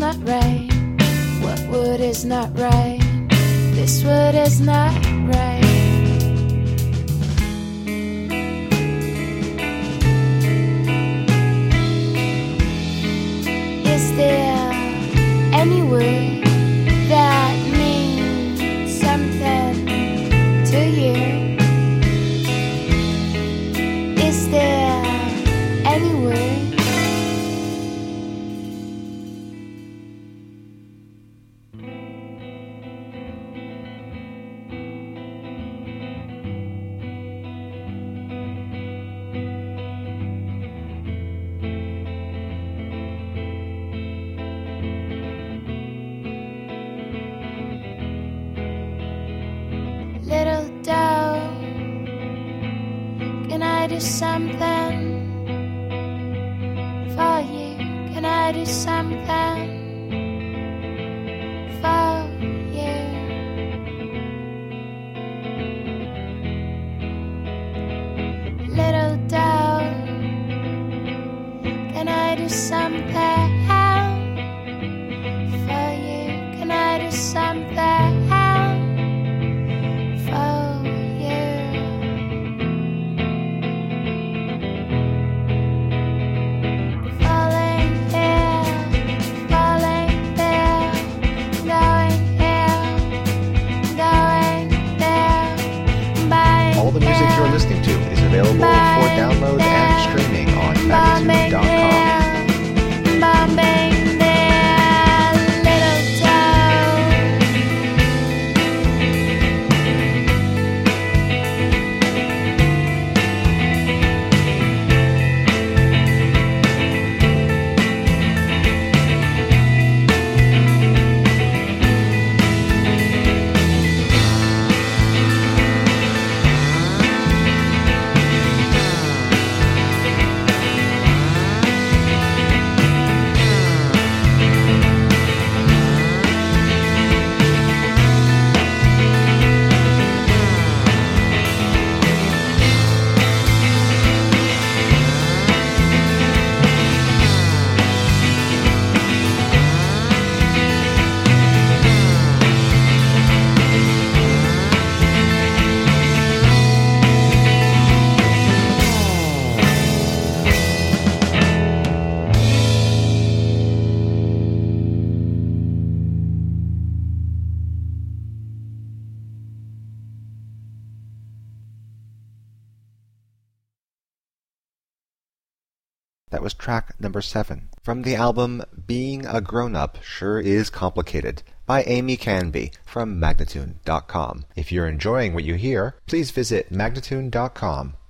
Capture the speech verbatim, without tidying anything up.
not right. What wood is not right? This wood is not right. Is there any word that means something to you? Is there any word? Little doe, can I do something for you? Can I do something for you? Little doe, can I do something for you? Can I do something? Available for download and streaming on Magnatune dot com. That was track number seven from the album Being a Grown-Up Sure Is Complicated by Amy Canby from Magnatune dot com. If you're enjoying what you hear, please visit Magnatune dot com